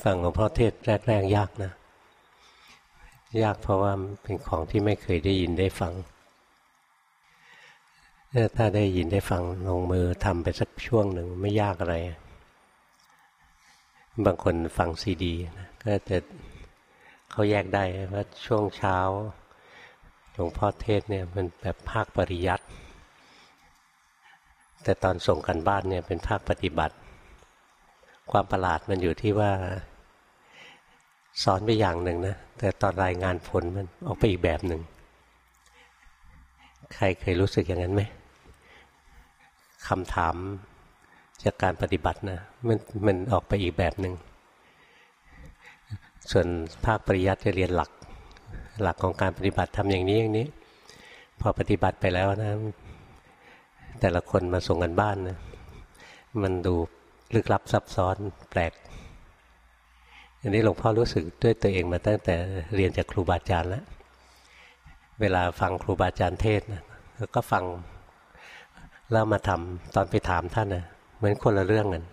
ฟังหลวงพ่อเทศแรกๆยากนะยากเพราะว่าเป็นของที่ไม่เคยได้ยินได้ฟังถ้าได้ยินได้ฟังลงมือทำไปสักช่วงหนึ่งไม่ยากอะไรบางคนฟังซีดีนะก็จะเขาแยกได้ว่าช่วงเช้าหลวงพ่อเทศเนี่ยมันแบบภาคปริยัติแต่ตอนส่งกันบ้านเนี่ยเป็นภาคปฏิบัติความประหลาดมันอยู่ที่ว่าสอนไปอย่างหนึ่งนะแต่ตอนรายงานผลมันออกไปอีกแบบหนึ่งใครเคยรู้สึกอย่างนั้นไหมคำถามจากการปฏิบัตินะมันออกไปอีกแบบหนึ่งส่วนภาคปริยัติจะเรียนหลักของการปฏิบัติทำอย่างนี้อย่างนี้พอปฏิบัติไปแล้วนะแต่ละคนมาส่งกันบ้านนะมันดูลึกลับซับซ้อนแปลกอันนี้หลวงพ่อรู้สึกด้วยตัวเองมาตั้งแต่เรียนจากครูบาอาจารย์แล้วเวลาฟังครูบาอาจารย์เทศนะก็ฟังแล้วมาทำตอนไปถามท่านนะเหมือนคนละเรื่องกัน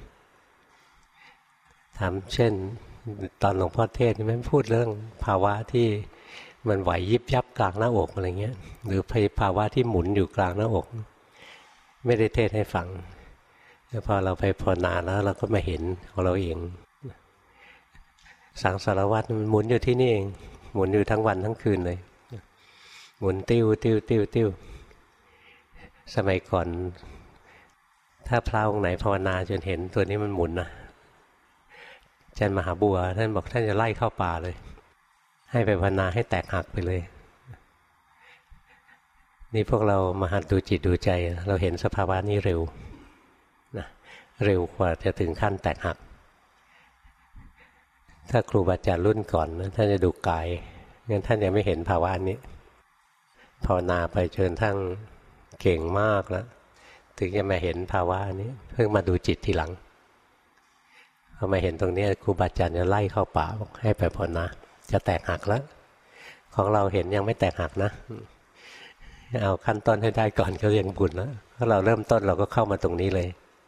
ถามเช่นตอนหลวงพ่อเทศไม่พูดเรื่องภาวะที่มันไหวยิบยับกลางหน้าอกอะไรเงี้ยหรือภาวะที่หมุนอยู่กลางหน้าอกไม่ได้เทศให้ฟังแล้วพอเราไปภาวนาแล้วเราก็มาเห็นของเราเองสังสารวัฏมันหมุนอยู่ที่นี่เองหมุนอยู่ทั้งวันทั้งคืนเลยหมุนติ้วติ้วติ้วติ้วสมัยก่อนถ้าพระองค์ไหนภาวนาจนเห็นตัวนี้มันหมุนนะอาจารย์มหาบัวท่านบอกท่านจะไล่เข้าป่าเลยให้ไปภาวนาให้แตกหักไปเลยนี่พวกเรามาหัดดูจิตดูใจเราเห็นสภาวะนี้เร็วนะเร็วกว่าจะถึงขั้นแตกหักถ้าครูบาอาจารย์รุ่นก่อนนะท่านจะดูกายงั้นท่านยังไม่เห็นภาวะนี้ภาวนาไปจนทั้งเก่งมากแล้วถึงจะมาเห็นภาวะนี้เพิ่งมาดูจิตทีหลังพอมาเห็นตรงนี้ครูบาอาจารย์จะไล่เข้าป่าบอกให้ไปภาวนาจะแตกหักแล้วของเราเห็นยังไม่แตกหักนะเอาขั้นต้นให้ได้ก่อนก็ยังบุญแล้วถ้าเราเริ่มต้นเราก็เข้ามาตรงนี้เลย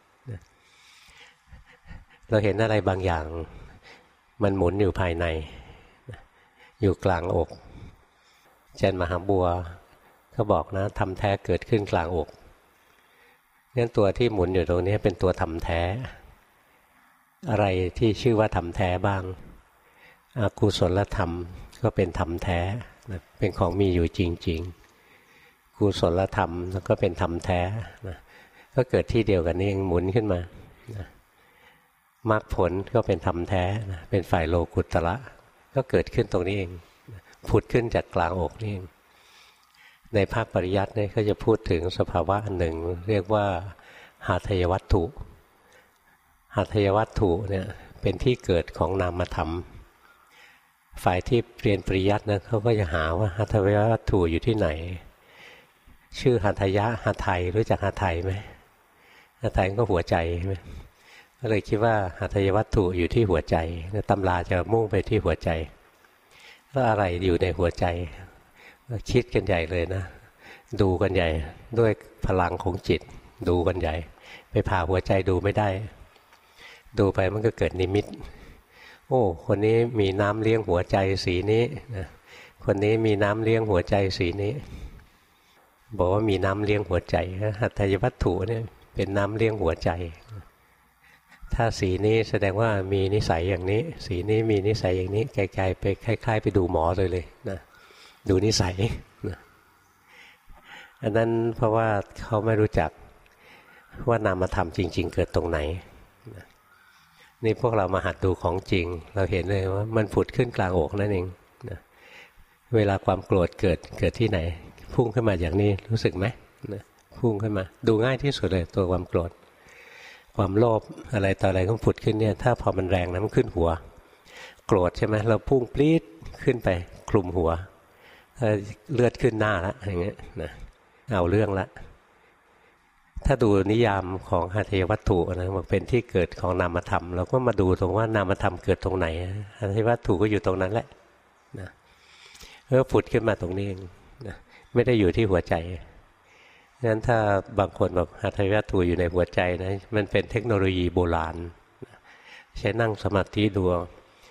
เราเห็นอะไรบางอย่างมันหมุนอยู่ภายในอยู่กลางอกอาจารย์มหาบัวเขาบอกนะทำแท้เกิดขึ้นกลางอกงั้นตัวที่หมุนอยู่ตรงนี้เป็นตัวทำแท้อะไรที่ชื่อว่าทำแท้บ้างอกุศลธรรมก็เป็นธรรมแท้เป็นของมีอยู่จริงๆกุศลธรรมก็เป็นธรรมแท้ก็เกิดที่เดียวกันนี่เองหมุนขึ้นมามรรคผลก็เป็นธรรมแท้เป็นฝ่ายโลกุตระก็เกิดขึ้นตรงนี้เองผุดขึ้นจากกลางอกนี่เองในภาคปริยัติเนี่ยก็จะพูดถึงสภาวะอันหนึ่งเรียกว่าหาทายวัตถุหาทายวัตถุเนี่ยเป็นที่เกิดของนามธรรมฝ่ายที่เรียนปริยัตินะเขาก็จะหาว่าหาทายวัตถุอยู่ที่ไหนชื่อหาทายะหาไทยรู้จักหาไทยไหมหาไทยก็หัวใจใช่ไหมก็เลยคิดว่าหาทายวัตถุอยู่ที่หัวใจตำราจะมุ่งไปที่หัวใจแล้วอะไรอยู่ในหัวใจคิดกันใหญ่เลยนะดูกันใหญ่ด้วยพลังของจิตดูกันใหญ่ไปผ่าหัวใจดูไม่ได้ดูไปมันก็เกิดนิมิตโอ้คนนี้มีน้ำเลี้ยงหัวใจสีนี้นะคนนี้มีน้ำเลี้ยงหัวใจสีนี้บอกว่ามีน้ำเลี้ยงหัวใจหัตถยวัตถุเนี่ยเป็นน้ำเลี้ยงหัวใจถ้าสีนี้แสดงว่ามีนิสัยอย่างนี้สีนี้มีนิสัยอย่างนี้ไกลๆไปคล้ายๆไปดูหมอเลยนะดูนิสัยนะอันนั้นเพราะว่าเขาไม่รู้จักว่านามธรรมจริงๆเกิดตรงไหนนะนี่พวกเรามาหัดดูของจริงเราเห็นเลยว่ามันผุดขึ้นกลางอกนั่นเองนะเวลาความโกรธเกิดที่ไหนพุ่งขึ้นมาอย่างนี้รู้สึกไหมนะพุ่งขึ้นมาดูง่ายที่สุดเลยตัวความโกรธความโลภอะไรต่ออะไรก็ผุดขึ้นเนี่ยถ้าพอมันแรงนะมันขึ้นหัวโกรธใช่ไหมเราพุ่งปรี๊ดขึ้นไปคลุมหัวเลือดขึ้นหน้าแล้วอย่างเงี้ยนะเอาเรื่องละถ้าดูนิยามของหาทายวัตถุนะมันเป็นที่เกิดของนามธรรมเราก็มาดูตรงว่านามธรรมเกิดตรงไหนหาทายวัตถุก็อยู่ตรงนั้นแหละนะผุดขึ้นมาตรงนี้เองนะไม่ได้อยู่ที่หัวใจงั้นถ้าบางคนบอกหาทายวัตถุอยู่ในหัวใจนะมันเป็นเทคโนโลยีโบราณใช้นั่งสมาธิดู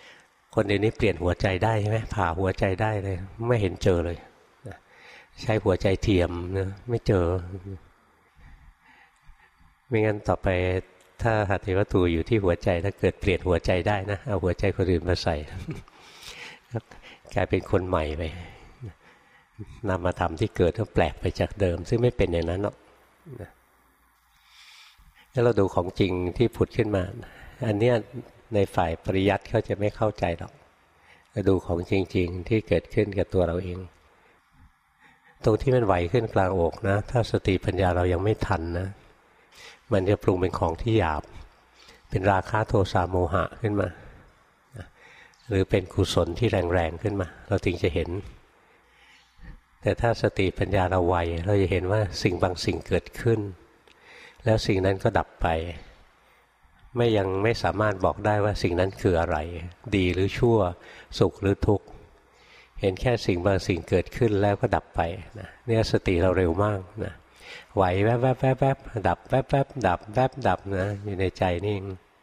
คนเดี๋ยวนี้เปลี่ยนหัวใจได้ใช่ไหมผ่าหัวใจได้เลยไม่เห็นเจอเลยนะใช้หัวใจเทียมนะไม่เจอไม่งั้นต่อไปถ้าหัตถวัตถุอยู่ที่หัวใจถ้าเกิดเปลี่ยนหัวใจได้นะเอาหัวใจคนอื่นมาใส่กลายเป็นคนใหม่ไปนามธรรมที่เกิดก็แปลกไปจากเดิมซึ่งไม่เป็นอย่างนั้นหรอกแล้วเราดูของจริงที่ผุดขึ้นมาอันเนี้ยในฝ่ายปริยัติเขาจะไม่เข้าใจหรอกเราดูของจริงๆที่เกิดขึ้นกับตัวเราเองตรงที่มันไหวขึ้นกลางอกนะถ้าสติปัญญาเรายังไม่ทันนะมันจะปรุงเป็นของที่หยาบเป็นราคะโทสะโมหะขึ้นมาหรือเป็นกุศลที่แรงๆขึ้นมาเราถึงจะเห็นแต่ถ้าสติปัญญาเราไวเราจะเห็นว่าสิ่งบางสิ่งเกิดขึ้นแล้วสิ่งนั้นก็ดับไปยังไม่สามารถบอกได้ว่าสิ่งนั้นคืออะไรดีหรือชั่วสุขหรือทุกข์เห็นแค่สิ่งบางสิ่งเกิดขึ้นแล้วก็ดับไปนะเนี่ยสติเราเร็วมากนะไหวแวบแวบแวบแวบดับแวบแวบดับแวบดับนะอยู่ในใจนี่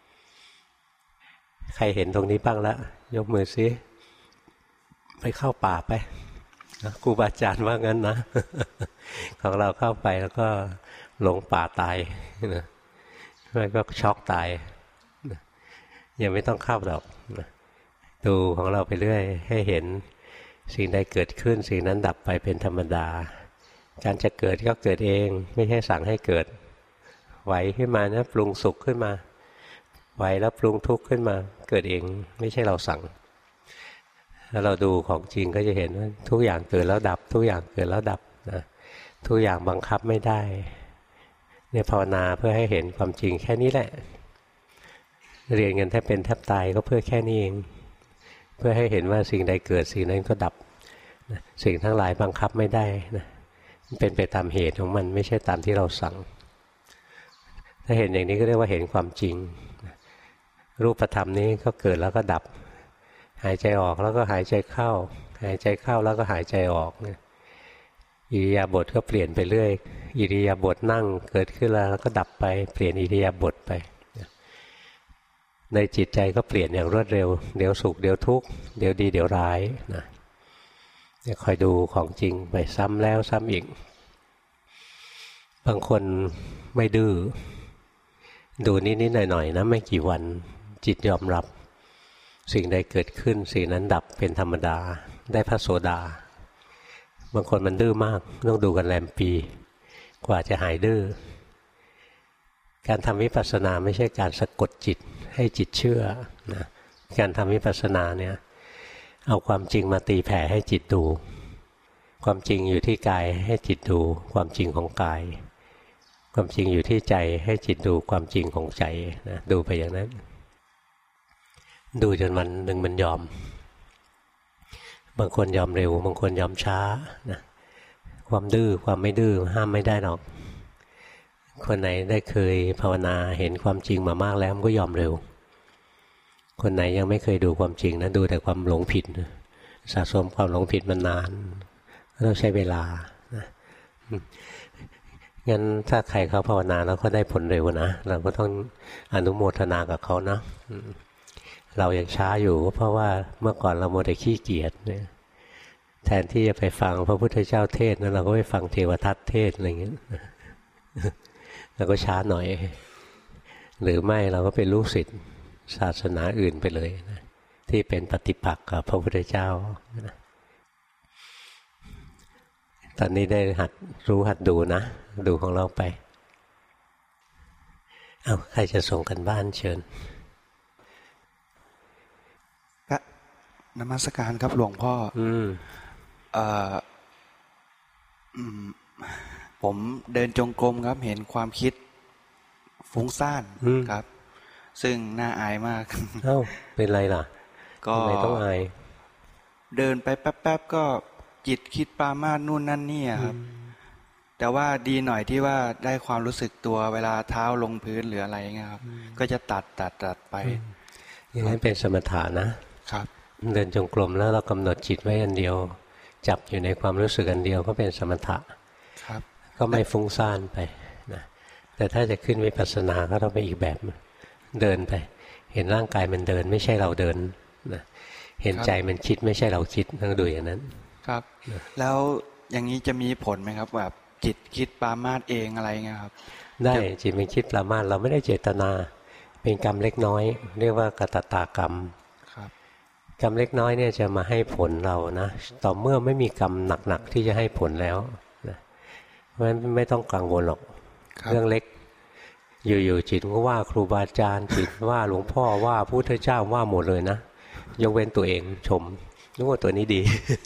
ใครเห็นตรงนี้บ้างละยกมือซิไปเข้าป่าไปครูบาอาจารย์ว่างั้นนะของเราเข้าไปแล้วก็หลงป่าตายนะไม่ก็ช็อกตายยังไม่ต้องเข้าหรอกดูของเราไปเรื่อยให้เห็นสิ่งใดเกิดขึ้นสิ่งนั้นดับไปเป็นธรรมดาการจะเกิดก็เกิดเองไม่ใช่สั่งให้เกิดไหวขึ้นมานะปรุงสุขขึ้นมาไหวแล้วปรุงทุกข์ขึ้นมาเกิดเองไม่ใช่เราสั่งถ้าเราดูของจริงก็จะเห็นว่าทุกอย่างเกิดแล้วดับทุกอย่างเกิดแล้วดับนะทุกอย่างบังคับไม่ได้เนี่ยภาวนาเพื่อให้เห็นความจริงแค่นี้แหละเรียนกันแทบเป็นแทบตายก็เพื่อแค่นี้เองเพื่อให้เห็นว่าสิ่งใดเกิดสิ่งนั้นก็ดับนะสิ่งทั้งหลายบังคับไม่ได้นะเป็นไปตามเหตุของมันไม่ใช่ตามที่เราสั่งถ้าเห็นอย่างนี้ก็เรียกว่าเห็นความจริงรูปธรรมนี้ก็เกิดแล้วก็ดับหายใจออกแล้วก็หายใจเข้าหายใจเข้าแล้วก็หายใจออกอิริยาบถก็เปลี่ยนไปเรื่อยอิริยาบถนั่งเกิดขึ้นแล้วก็ดับไปเปลี่ยนอิริยาบถไปในจิตใจก็เปลี่ยนอย่างรวดเร็วเดี๋ยวสุขเดี๋ยวทุกข์เดี๋ยวดีเดี๋ยวร้ายนะคอยดูของจริงไปซ้ำแล้วซ้ำอีกบางคนไม่ดื้อดูนิดๆหน่อยๆนะไม่กี่วันจิตยอมรับสิ่งใดเกิดขึ้นสิ่งนั้นดับเป็นธรรมดาได้พระโสดาบางคนมันดื้อมากต้องดูกันแรมปีกว่าจะหายดื้อการทำวิปัสสนาไม่ใช่การสะกดจิตให้จิตเชื่อนะการทำวิปัสสนาเนี่ยเอาความจริงมาตีแผ่ให้จิตดูความจริงอยู่ที่กายให้จิตดูความจริงของกายความจริงอยู่ที่ใจให้จิตดูความจริงของใจนะดูไปอย่างนั้นดูจนวันหนึ่งมันยอมบางคนยอมเร็วบางคนยอมช้านะความดื้อความไม่ดื้อห้ามไม่ได้หรอกคนไหนได้เคยภาวนาเห็นความจริงมามากแล้วมันก็ยอมเร็วคนไหนยังไม่เคยดูความจริงนะดูแต่ความหลงผิดสะสมความหลงผิดมานานก็ต้องใช้เวลานะงั้นถ้าใครเขาภาวนาแล้วเขาได้ผลเร็วนะเราก็ต้องอนุโมทนากับเขานะเรายังช้าอยู่เพราะว่าเมื่อก่อนเราโมแต่ขี้เกียจเนี่ยแทนที่จะไปฟังพระพุทธเจ้าเทศน์นั้นเราก็ไปฟังเทวทัตเทศน์อะไรอย่างเงี้ยเราก็ช้าหน่อยหรือไม่เราก็เป็นลูกศิษย์ศาสนาอื่นไปเลยนะที่เป็นปฏิปักษ์กับพระพุทธเจ้านะตอนนี้ได้หัดรู้หัดดูนะดูของเราไปเอาใครจะส่งกันบ้านเชิญนมัสการครับหลวงพ่อผมเดินจงกรมครับเห็นความคิดฟุ้งซ่านครับซึ่งน่าอายมากเอ้าเป็นไรล่ะก็ทำไมต้องอายเดินไปแป๊บๆก็จิตคิดปรามาสนู่นนั่นนี่ครับแต่ว่าดีหน่อยที่ว่าได้ความรู้สึกตัวเวลาเท้าลงพื้นหรืออะไรเงี้ยครับก็จะตัดไปอย่างนั้นเป็นสมถะนะครับเดินจงกรมแล้วเรากำหนดจิตไว้อันเดียวจับอยู่ในความรู้สึกอันเดียวก็เป็นสมถะครับก็ไม่ฟุ้งซ่านไปนะแต่ถ้าจะขึ้นวิปัสสนาก็ต้องไปอีกแบบเดินไปเห็นร่างกายมันเดินไม่ใช่เราเดินนะเห็นใจมันคิดไม่ใช่เราคิดต้องดูอย่างนั้นครับแล้วอย่างนี้จะมีผลไหมครับแบบจิตคิดปรามาสเองอะไรเงี้ยครับได้จิตมันคิดปรามาสเราไม่ได้เจตนาเป็นกรรมเล็กน้อยเรียกว่ากตตากรรมกรรมเล็กน้อยเนี่ยจะมาให้ผลเรานะต่อเมื่อไม่มีกรรมหนักๆที่จะให้ผลแล้วนะเพราะฉะนั้นไม่ต้องกังวลหรอกเรื่องเล็กอยู่ๆจิตก็ว่าครูบาอาจารย์จิตว่าหลวงพ่อว่าพุทธเจ้าว่าหมดเลยนะยกเว้นตัวเองชมนึกว่าตัวนี้ดี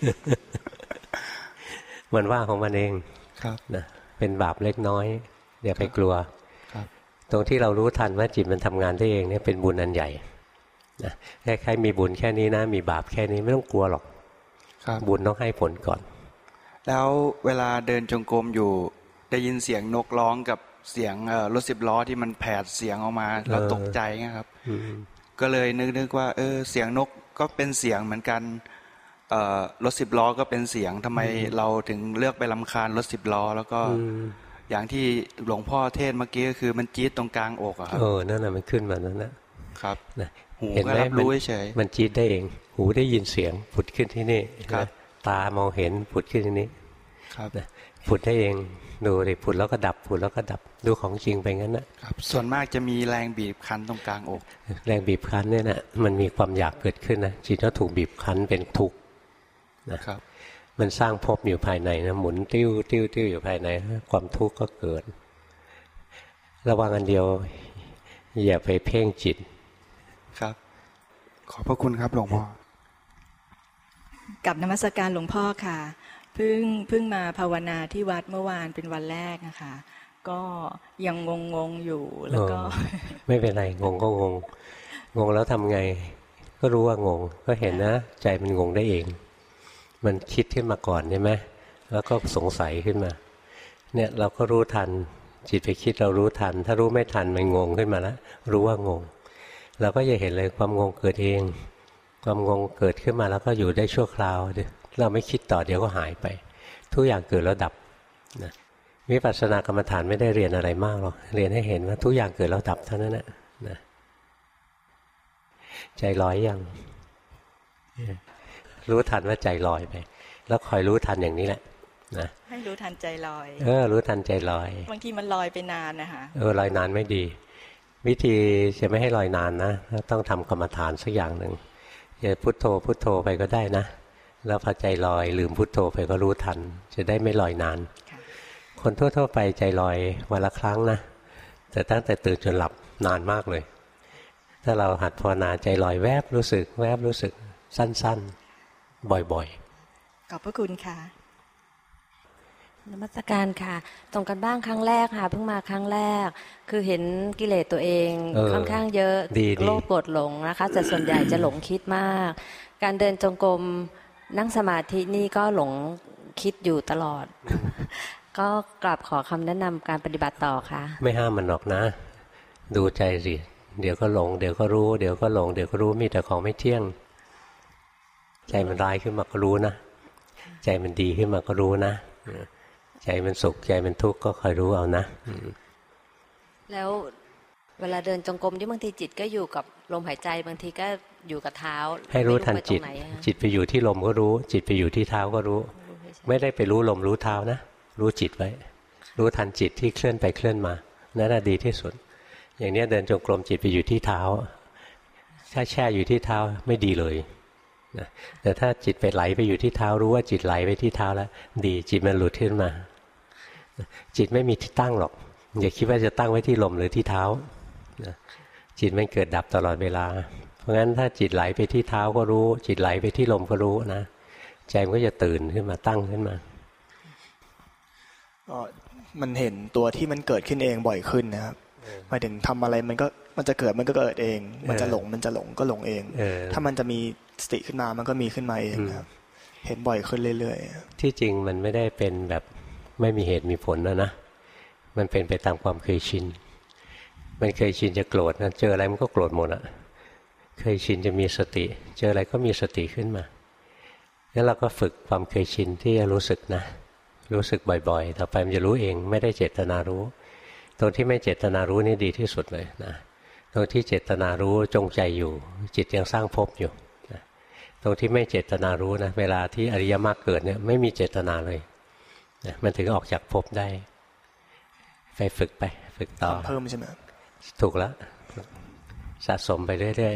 มันว่าของมันเองนะเป็นบาปเล็กน้อยอย่าไปกลัวตรงที่เรารู้ทันว่าจิตมันทำงานได้เองเนี่ยเป็นบุญอันใหญ่นะใครมีบุญแค่นี้นะมีบาปแค่นี้ไม่ต้องกลัวหรอกบุญต้องให้ผลก่อนแล้วเวลาเดินจงกรมอยู่ได้ยินเสียงนกร้องกับเสียงรถ10 ล้อที่มันแผดเสียงออกมาแล้วตกใจนะครับก็เลยนึกว่าเสียงนกก็เป็นเสียงเหมือนกันรถ10 ล้อก็เป็นเสียงทำไมเราถึงเลือกไปรำคาญรถ10 ล้อแล้วก็อย่างที่หลวงพ่อเทศเมื่อกี้ก็คือมันจี๊ดตรงกลางอกอะครับนั่นน่ะมันขึ้นมานั่นนะครับหูก็รับรู้เฉยมันจี๊ดได้เองหูได้ยินเสียงผุดขึ้นที่นี่ตามองเห็นผุดขึ้นที่นี่ผุดได้เองดูดิผุดแล้วก็ดับผุดแล้วก็ดับดูของจริงไปงั้นนะครับส่วนมากจะมีแรงบีบคั้นตรงกลางอกแรงบีบคั้นเนี่ยนะมันมีความอยากเกิดขึ้นนะจิตก็ถูกบีบคั้นเป็นทุกข์นะครับมันสร้างภพอยู่ภายในนะหมุนติ้วติ้วติ้วอยู่ภายในความทุกข์ก็เกิดระวังอันเดียวอย่าไปเพ่งจิตครับขอบพระคุณครับหลวงพ่อกับนมัสการหลวงพ่อค่ะเพิ่งมาภาวนาที่วัดเมื่อวานเป็นวันแรกนะคะก็ยังงงอยู่แล้วก็ไม่เป็นไรงงก็งงแล้วทำไงก็รู้ว่างงก็เห็นนะใจมันงงได้เองมันคิดขึ้นมาก่อนใช่ไหมแล้วก็สงสัยขึ้นมาเนี่ยเราก็รู้ทันจิตไปคิดเรารู้ทันถ้ารู้ไม่ทันมันงงขึ้นมาแล้วรู้ว่างงเราก็จะเห็นเลยความงงเกิดเองความงงเกิดขึ้นมาแล้วก็อยู่ได้ชั่วคราวเราไม่คิดต่อเดี๋ยวก็หายไปทุกอย่างเกิดแล้วดับนะวิปัสสนากรรมฐานไม่ได้เรียนอะไรมากหรอกเรียนให้เห็นว่าทุกอย่างเกิดแล้วดับเท่านั้นนะใจลอยยังรู้ทันว่าใจลอยไปแล้วคอยรู้ทันอย่างนี้แหละนะให้รู้ทันใจลอยรู้ทันใจลอยบางทีมันลอยไปนานนะคะลอยนานไม่ดีวิธีจะไม่ให้ลอยนานนะต้องทำกรรมฐานสักอย่างหนึ่งอย่าพุทโธพุทโธไปก็ได้นะแล้วพอใจลอยลืมพุทโธไปก็รู้ทันจะได้ไม่ลอยนานคนทั่วๆไปใจลอยวันละครั้งนะแต่ตั้งแต่ตื่นจนหลับนานมากเลยถ้าเราหัดภาวนาใจลอยแวบรู้สึกแวบรู้สึกสั้นๆบ่อยๆขอบพระคุณค่ะนมัสการค่ะตรงกันบ้างครั้งแรกค่ะเพิ่งมาครั้งแรกคือเห็นกิเลสตัวเองค่อนข้างเยอะโลภโกรธหลงนะคะแต่ส่วนใหญ่จะหลงคิดมากการเดินจงกรมนั่งสมาธินี่ก็หลงคิดอยู่ตลอดก็กลับขอคำแนะนำการปฏิบัติต่อค่ะไม่ห้ามมันหรอกนะดูใจสิเดี๋ยวก็หลงเดี๋ยวก็รู้เดี๋ยวก็หลงเดี๋ยวก็รู้มีแต่ของไม่เที่ยงใจมันร้ายขึ้นมาก็รู้นะใจมันดีขึ้นมาก็รู้นะใจมันสุขใจมันทุกข์ก็คอยรู้เอานะแล้วเวลาเดินจงกรมที่บางทีจิตก็อยู่กับลมหายใจบางทีก็อยู่กับเท้าให้รู้ทันจิตจิตไปอยู่ที่ลมก็รู้จิตไปอยู่ที่เท้าก็รู้ไม่ได้ไปรู้ลมรู้เท้านะรู้จิตไว้รู้ทันจิตที่เคลื่อนไปเคลื่อนมานั่นน่ะดีที่สุดอย่างนี้เดินจงกรมจิตไปอยู่ที่เท้าถ้าแช่อยู่ที่เท้าไม่ดีเลยนะแต่ถ้าจิตไปไหลไปอยู่ที่เท้ารู้ว่าจิตไหลไปที่เท้าแล้วดีจิตมันหลุดขึ้นมาจิตไม่มีที่ตั้งหรอกอย่าคิดว่าจะตั้งไว้ที่ลมหรือที่เท้านะจิตมันเกิดดับตลอดเวลาเพราะงั้นถ้าจิตไหลไปที่เท้าก็รู้จิตไหลไปที่ลมก็รู้นะใจมันก็จะตื่นขึ้นมาตั้งขึ้นมามันเห็นตัวที่มันเกิดขึ้นเองบ่อยขึ้นนะครับหมายถึงทำอะไรมันจะเกิดมันก็เกิดเองมันจะหลงก็หลงเองถ้ามันจะมีสติขึ้นมามันก็มีขึ้นมาเองครับเห็นบ่อยขึ้นเรื่อยๆที่จริงมันไม่ได้เป็นแบบไม่มีเหตุมีผลนะมันเป็นไปตามความเคยชินมันเคยชินจะโกรธนะเจออะไรมันก็โกรธหมดอะเคยชินจะมีสติเจออะไรก็มีสติขึ้นมาแล้วเราก็ฝึกความเคยชินที่จะรู้สึกนะรู้สึกบ่อยๆต่อไปมันจะรู้เองไม่ได้เจตนารู้ตรงที่ไม่เจตนารู้นี่ดีที่สุดเลยนะตรงที่เจตนารู้จงใจอยู่จิตยังสร้างภพอยู่นะตรงที่ไม่เจตนารู้นะเวลาที่อริยมรรคเกิดเนี่ยไม่มีเจตนาเลยนะมันถึงออกจากภพได้ไปฝึกต่อเพิ่มใช่ไหมถูกแล้วสะสมไปเรื่อย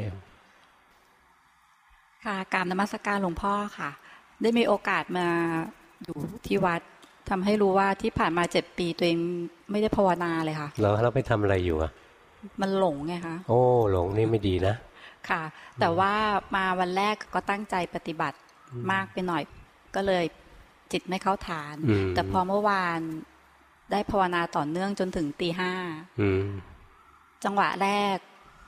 ๆค่ะกราบนมัสการหลวงพ่อค่ะได้มีโอกาสมาอยู่ที่วัดทำให้รู้ว่าที่ผ่านมา7 ปีตัวเองไม่ได้ภาวนาเลยค่ะเราไปทำอะไรอยู่อ่ะมันหลงไงคะโอ้หลงนี่ไม่ดีนะค่ะแต่ว่ามาวันแรกก็ตั้งใจปฏิบัติมากไปหน่อยก็เลยจิตไม่เข้าฐานแต่พอเมื่อวานได้ภาวนาต่อเนื่องจนถึงตี 5จังหวะแรก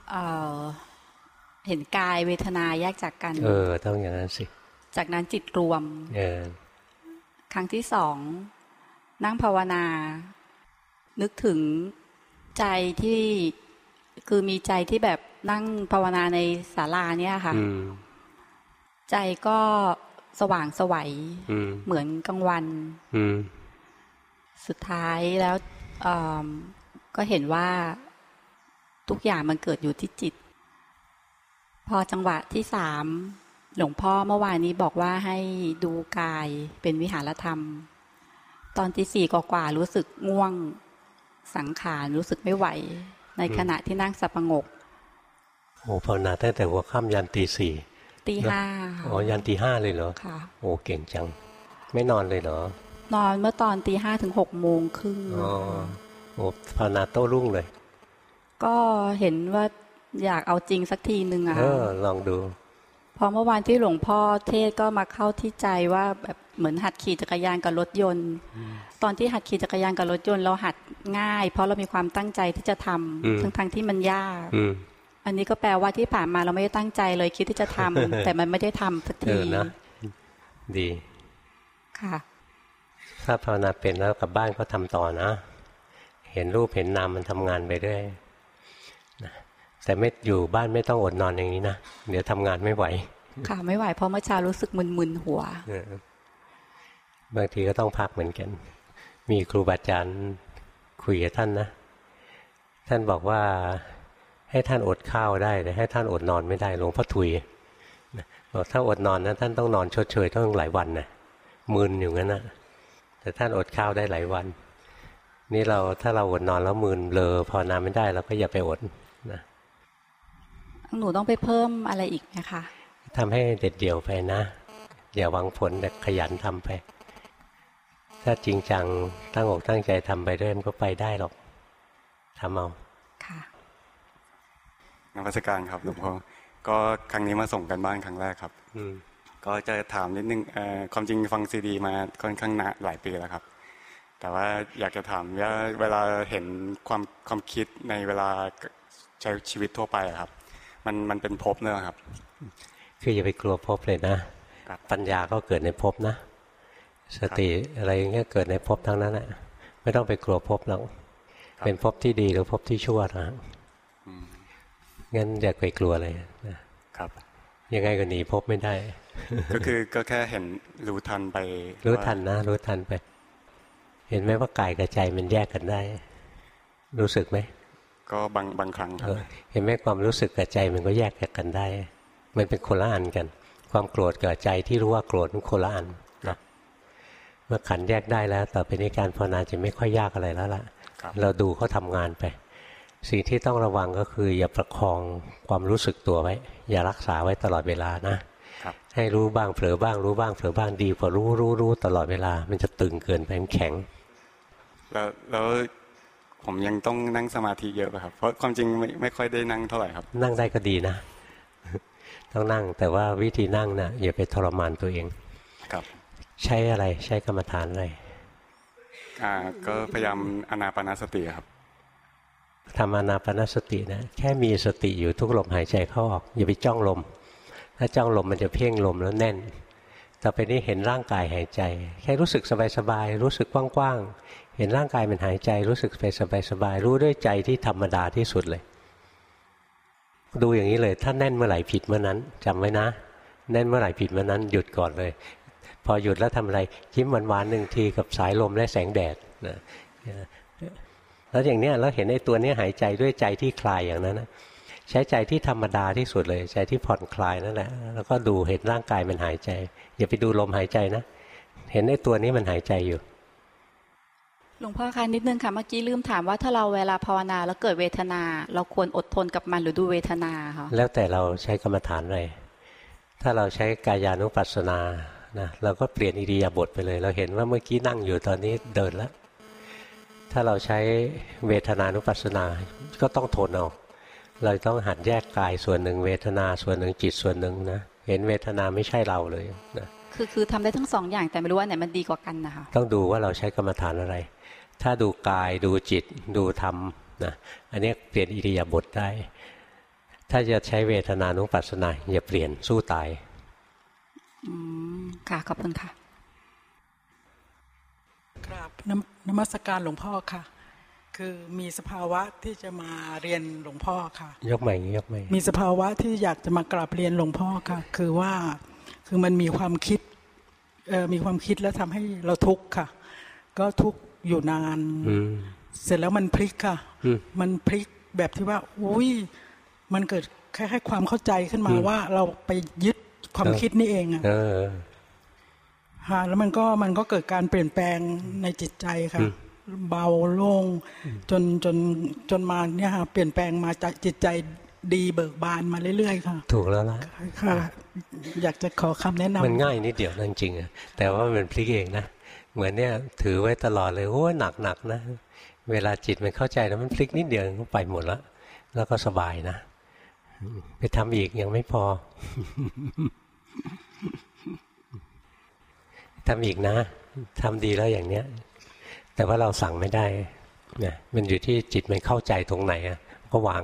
เห็นกายเวทนาแยกจากกันต้องอย่างนั้นสิจากนั้นจิตรวมครั้งที่2นั่งภาวนานึกถึงใจที่คือมีใจที่แบบนั่งภาวนาในศาลาเนี่ยค่ะใจก็สว่างไสวเหมือนกลางวันสุดท้ายแล้วก็เห็นว่าทุกอย่างมันเกิดอยู่ที่จิตพอจังหวะที่3หลวงพ่อเมื่อวานนี้บอกว่าให้ดูกายเป็นวิหารธรรมตอนที่4กว่ารู้สึกง่วงสังขารรู้สึกไม่ไหวในขณะที่นั่งสับประงกโอ้ภาวนาตั้งแต่หัวค่ำยันตี 4 ตี 5 อ๋อยันตี 5เลยเหรอค่ะโอ้เก่งจังไม่นอนเลยเหรอนอนเมื่อตอนตี 5 ถึง 6 โมงครึ่งอ๋อโอ้ภาวนาโต้รุ่งเลยก็เห็นว่าอยากเอาจริงสักทีนึงอะลองดูพอเมื่อวานที่หลวงพ่อเทศก็มาเข้าที่ใจว่าแบบเหมือนหัดขี่จักรยานกับรถยนต์ตอนที่หัดขี่จักรยานกับรถยนต์เราหัดง่ายเพราะเรามีความตั้งใจที่จะทำทั้งที่มันยากอันนี้ก็แปลว่าที่ผ่านมาเราไม่ได้ตั้งใจเลยคิดที่จะทำ แต่มันไม่ได้ทำสักทีนะดีค่ะถ้าภาวนาเป็นแล้วกลับบ้านก็ทำต่อนะเห็นรูปเห็นนามมันทำงานไปด้วยแต่ไม่อยู่บ้านไม่ต้องอดนอนอย่างนี้นะเดี๋ยวทำงานไม่ไหวค่ะไม่ไหวเพราะเมื่อเช้ารู้สึกมึนๆหัวบางทีก็ต้องพักเหมือนกันมีครูบาอาจารย์คุยกับท่านนะท่านบอกว่าให้ท่านอดข้าวได้แต่ให้ท่านอดนอนไม่ได้หลวงพ่อถุยบอกถ้าอดนอนนะท่านต้องนอนชดเชยต้องหลายวันนะมึนอยู่งั้นนะแต่ท่านอดข้าวได้หลายวันนี่ถ้าเราอดนอนแล้วมึนเบลอภาวนาไม่ได้เราก็อย่าไปอดนะหนูต้องไปเพิ่มอะไรอีกไหมคะทำให้เด็ดเดี่ยวไปนะอย่าหวังผลแต่ขยันทำไปถ้าจริงจังตั้งอกตั้งใจทำไปเรื่อยมันก็ไปได้หรอกทำเอาค่ะนมัสการครับหลวงพ่อก็ครั้งนี้มาส่งกันบ้านครั้งแรกครับก็จะถามนิดนึงความจริงฟังซีดีมาค่อนข้างนานหลายปีแล้วครับแต่ว่าอยากจะถามว่าเวลาเห็นความคิดในเวลาใช้ชีวิตทั่วไปครับมันเป็นภพเนี่ยครับคืออย่าไปกลัวภพเลยนะปัญญาก็เกิดในภพนะสติอะไรเงี้ยเกิดในภพทั้งนั้นแหละไม่ต้องไปกลัวภพแล้วเป็นภพที่ดีหรือภพที่ชั่วนะงั้นอย่าไปกลัวเลยนะครับยังไงก็หนีภพไม่ได้ก็แค่เห็นรู้ทันไปรู้ทันนะรู้ทันไปเห็นไหมว่ากายกับใจมันแยกกันได้รู้สึกไหมก็บางครั้งครับเห็นไหมความรู้สึกกับใจมันก็แยกจากกันได้มันเป็นคนละอันกันความโกรธกับใจที่รู้ว่าโกรธมันคนละอันนะเมื่อขันแยกได้แล้วต่อไปนี้การภาวนาจะไม่ค่อยยากอะไรแล้วล่ะเราดูเขาทำงานไปสิ่งที่ต้องระวังก็คืออย่าประคองความรู้สึกตัวไว้อย่ารักษาไว้ตลอดเวลานะให้รู้บ้างเผลอบ้างรู้บ้างเผลอบ้างดีกว่ารู้ตลอดเวลามันจะตึงเกินไปมันแข็งแล้วผมยังต้องนั่งสมาธิเยอะป่ะครับเพราะความจริงไม่ค่อยได้นั่งเท่าไหร่ครับนั่งได้ก็ดีนะต้องนั่งแต่ว่าวิธีนั่งนะอย่าไปทรมานตัวเองครับใช้อะไรใช้กรรมฐานอะไรก็พยายามอานาปานสติครับทำอานาปานสตินะแค่มีสติอยู่ทุกลมหายใจเข้าออกอย่าไปจ้องลมถ้าจ้องลมมันจะเพ่งลมแล้วแน่นต่อไปนี้เห็นร่างกายหายใจแค่รู้สึกสบายๆรู้สึกกว้างๆเห็นร่างกายมันหายใจรู้สึกไปสบายๆรู้ด้วยใจที่ธรรมดาที่สุดเลยดูอย่างนี้เลยถ้าแน่นเมื่อไหร่ผิดเมื่อนั้นจำไว้นะแน่นเมื่อไหร่ผิดเมื่อนั้นหยุดก่อนเลยพอหยุดแล้วทำอะไรยิ้มหวานๆหนึ่งทีกับสายลมและแสงแดดนะแล้วอย่างเนี้ยเราเห็นไอ้ตัวนี้หายใจด้วยใจที่คลายอย่างนั้นนะใช้ใจที่ธรรมดาที่สุดเลยใจที่ผ่อนคลายนั่นแหละแล้วก็ดูเห็นร่างกายมันหายใจอย่าไปดูลมหายใจนะเห็นไอ้ตัวนี้มันหายใจอยู่หลวงพ่อคะนิดนึงค่ะเมื่อกี้ลืมถามว่าถ้าเราเวลาภาวนาแล้วเกิดเวทนาเราควรอดทนกับมันหรือดูเวทนาคะแล้วแต่เราใช้กรรมฐานอะไรถ้าเราใช้กายานุปัสสนานะเราก็เปลี่ยนอิริยาบถไปเลยเราเห็นว่าเมื่อกี้นั่งอยู่ตอนนี้เดินแล้วถ้าเราใช้เวทนานุปัสสนาก็ต้องทนเอาเราต้องหัดแยกกายส่วนหนึ่งเวทนาส่วนหนึ่งจิตส่วนหนึ่งนะเห็นเวทนาไม่ใช่เราเลยนะคือทำได้ทั้งสองอย่างแต่ไม่รู้ว่าไหนมันดีกว่ากันนะคะต้องดูว่าเราใช้กรรมฐานอะไรถ้าดูกายดูจิตดูธรรมนะอันนี้เปลี่ยนอิริยาบถได้ถ้าจะใช้เวทนานุปัสสนาอย่าเปลี่ยนสู้ตายค่ะขอบคุณค่ะครับนมัสการหลวงพ่อค่ะคือมีสภาวะที่จะมาเรียนหลวงพ่อค่ะยกใหม่มีสภาวะที่อยากจะมากราบเรียนหลวงพ่อค่ะคือว่าคือมันมีความคิดแล้วทำให้เราทุกข์ค่ะก็ทุกข์อยู่นานเสร็จแล้วมันพลิกค่ะมันพลิกแบบที่ว่าอุ้ยมันเกิดแค่ความเข้าใจขึ้นมาว่าเราไปยึดความคิดนี่เองอ่ะแล้วมันก็เกิดการเปลี่ยนแปลงในจิตใจค่ะเบาโล่งจนมาเนี่ยค่ะเปลี่ยนแปลงมาจากจิตใจดีเบิกบานมาเรื่อยๆค่ะถูกแล้วล่ะค่ะอยากจะขอคำแนะนำมันง่ายนิดเดียวจริงๆแต่ว่ามันพลิกเองนะเหมือนเนี่ยถือไว้ตลอดเลยโอ้หนักนะเวลาจิตมันเข้าใจแล้วมันพลิกนิดเดียวก็ไปหมดแล้วก็สบายนะไปทำอีกยังไม่พอทำอีกนะทำดีแล้วอย่างเนี้ยแต่ว่าเราสั่งไม่ได้เนี่ยมันอยู่ที่จิตมันเข้าใจตรงไหนก็วาง